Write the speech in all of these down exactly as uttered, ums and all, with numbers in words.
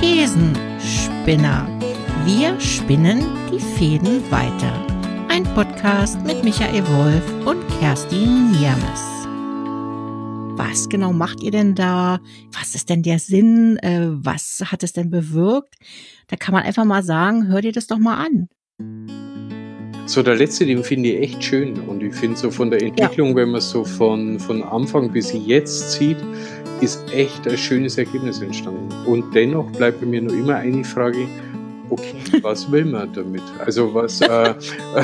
Thesenspinner. Wir spinnen die Fäden weiter. Ein Podcast mit Michael Wolf und Kerstin Niermes. Was genau macht ihr denn da? Was ist denn der Sinn? Äh, was hat es denn bewirkt? Da kann man einfach mal sagen, hör dir das doch mal an. So der letzte, den finde ich echt schön. Und ich finde so von der Entwicklung, ja. wenn man so von, von Anfang bis jetzt sieht, ist echt ein schönes Ergebnis entstanden. Und dennoch bleibt bei mir noch immer eine Frage, okay, was will man damit? Also was, äh,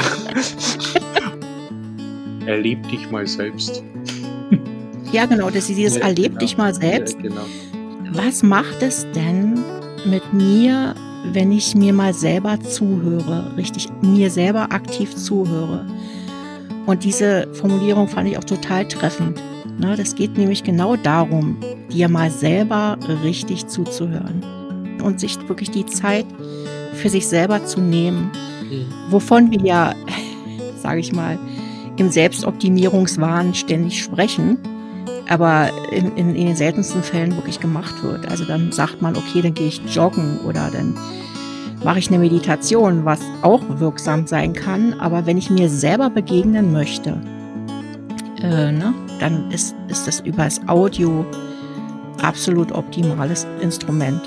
erleb dich mal selbst. Ja, genau, das ist dieses Ja, Erleb genau. dich mal selbst. Ja, genau. Was macht es denn mit mir, wenn ich mir mal selber zuhöre, richtig mir selber aktiv zuhöre? Und diese Formulierung fand ich auch total treffend. Ne, das geht nämlich genau darum, dir mal selber richtig zuzuhören und sich wirklich die Zeit für sich selber zu nehmen, Mhm. wovon wir ja, sage ich mal, im Selbstoptimierungswahn ständig sprechen, aber in, in, in den seltensten Fällen wirklich gemacht wird. Also dann sagt man, okay, dann gehe ich joggen oder dann mache ich eine Meditation, was auch wirksam sein kann. Aber wenn ich mir selber begegnen möchte, äh, ne, dann ist, ist das über das Audio absolut optimales Instrument.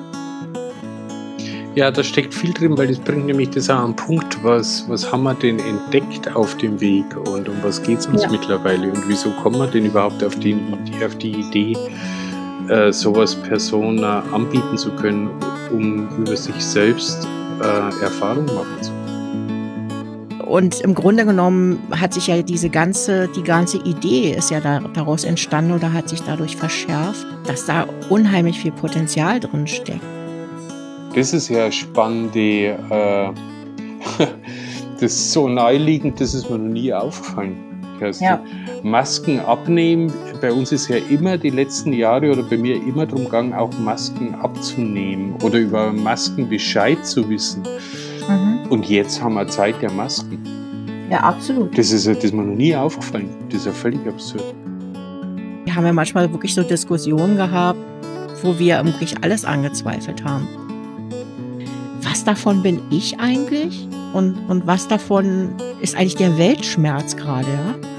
Ja, da steckt viel drin, weil das bringt nämlich das auch an den Punkt, was, was haben wir denn entdeckt auf dem Weg und um was geht es uns Ja. mittlerweile und wieso kommen wir denn überhaupt auf die, auf die Idee, äh, sowas Personen anbieten zu können, um über sich selbst äh, Erfahrung machen zu können. Und im Grunde genommen hat sich ja diese ganze, die ganze Idee ist ja da, daraus entstanden oder hat sich dadurch verschärft, dass da unheimlich viel Potenzial drin steckt. Das ist ja spannend, äh, das ist so naheliegend, das ist mir noch nie aufgefallen. Kerstin. Ja. Masken abnehmen, bei uns ist ja immer die letzten Jahre oder bei mir immer darum gegangen, auch Masken abzunehmen oder über Masken Bescheid zu wissen. Mhm. Und jetzt haben wir Zeit der Masken. Ja, absolut. Das ist, das ist mir noch nie aufgefallen. Das ist ja völlig absurd. Wir haben ja manchmal wirklich so Diskussionen gehabt, wo wir wirklich alles angezweifelt haben. Was davon bin ich eigentlich? Und, und was davon ist eigentlich der Weltschmerz gerade, ja?